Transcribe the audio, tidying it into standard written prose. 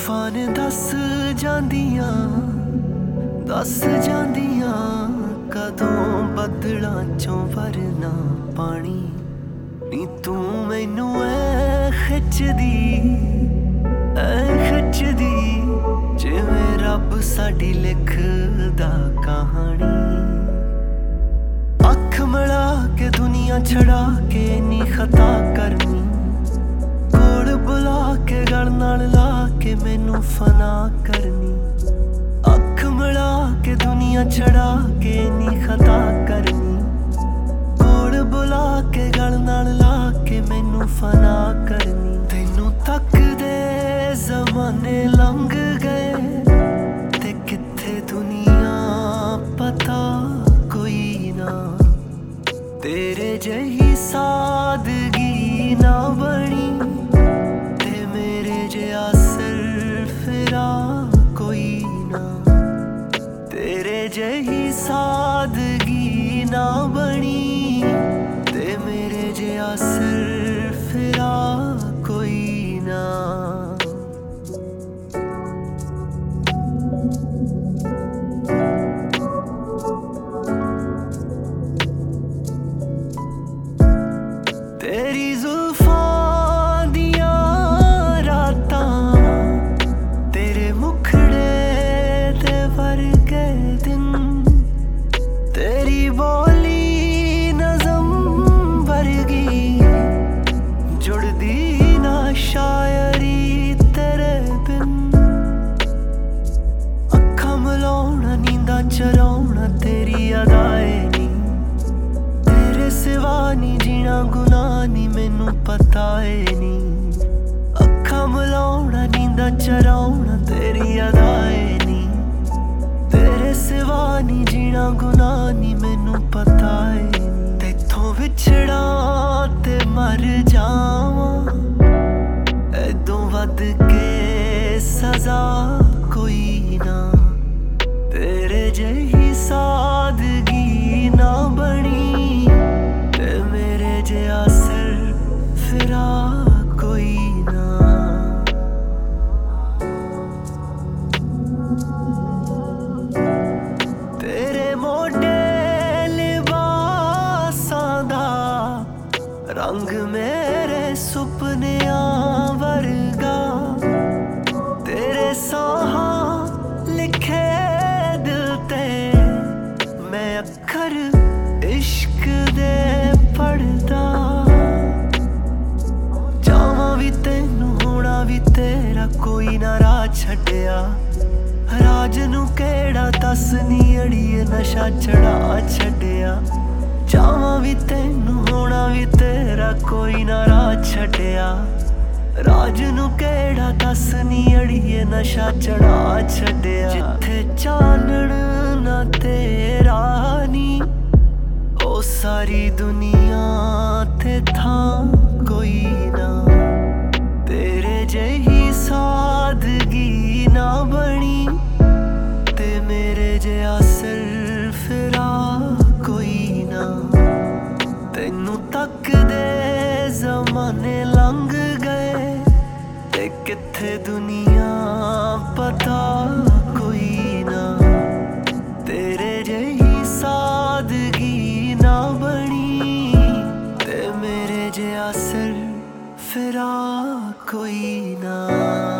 तूफान दस जांदियां कदों बदलां चों वरना पानी नी तू मैनू खिचदी जिवें रब साडी लिखदा कहानी। अख मिला के दुनिया छड़ा के नी खता करनी, कोल बुला के गल नाल ला के मैनू फना करनी। अख मिला के दुनिया छड़ा के नी खता करनी, कोल बुला के गल नाल ला के मैनू फना करनी। तैनू तकदे ज़माने लंघ गए ते कित्थे दुनिया पता कोई ना, तेरे जही सादगी ना बनी ते मेरे जहा सिरफिरा कोई ना। तेरे जही सादगी ना बनी ते मेरे जहा सिरफिरा कोई ना। तेरी जुल्फां दियां रातां, तेरे मुखड़े ते वर्गे दिन, तेरी बोली नज़म वर्गी जुड़दी ना शायरी तेरे बिन। अखां मिलाउणा नींदां चराउणा तेरी अदाए नी, तेरे सिवा नी जीना गुनाह नी मैनू पता है नी। अखां मिलाउणा नींदां चराउणा तेरी अदाए नी, तेरे सिवा नी जीना गुनाह नी मैनू पता है नी। तैथों विछड़ा ते मर जावां ऐदों वध के सजा कोई ना, तेरे जही सादगी ना बनी ते मेरे जहा सिरफिरा कोई ना। तेरे मोढे लिबासां दा रंग मेरे सुपनियां वर्गा, तेरे साहां लिखे दिल ते मैं अखर इश्क दे पढ़दा। जावां भी तैनू होना भी तेरा कोई ना राह छड्डिया, राज नू केड़ा दस नी अड़िए नशा चढ़ा छड्डिया। जावां भी तैनू होना भी तेरा कोई ना राह छड्डिया, राज नू केड़ा दस नी अड़िए नशा चढ़ा छड्डिया। जिथे चानण ना तेरा नी ओ सारी दुनिया ते थां कोई ना, तेरे जही सादगी ना बनी ते मेरे जहा सिरफिरा कोई ना। तैनू तकदे ज़माने लंघ गए ते कित्थे दुनिया पता कोई ना, तेरे जही सादगी ना बनी ते मेरे जहा सिरफिरा कोई ना।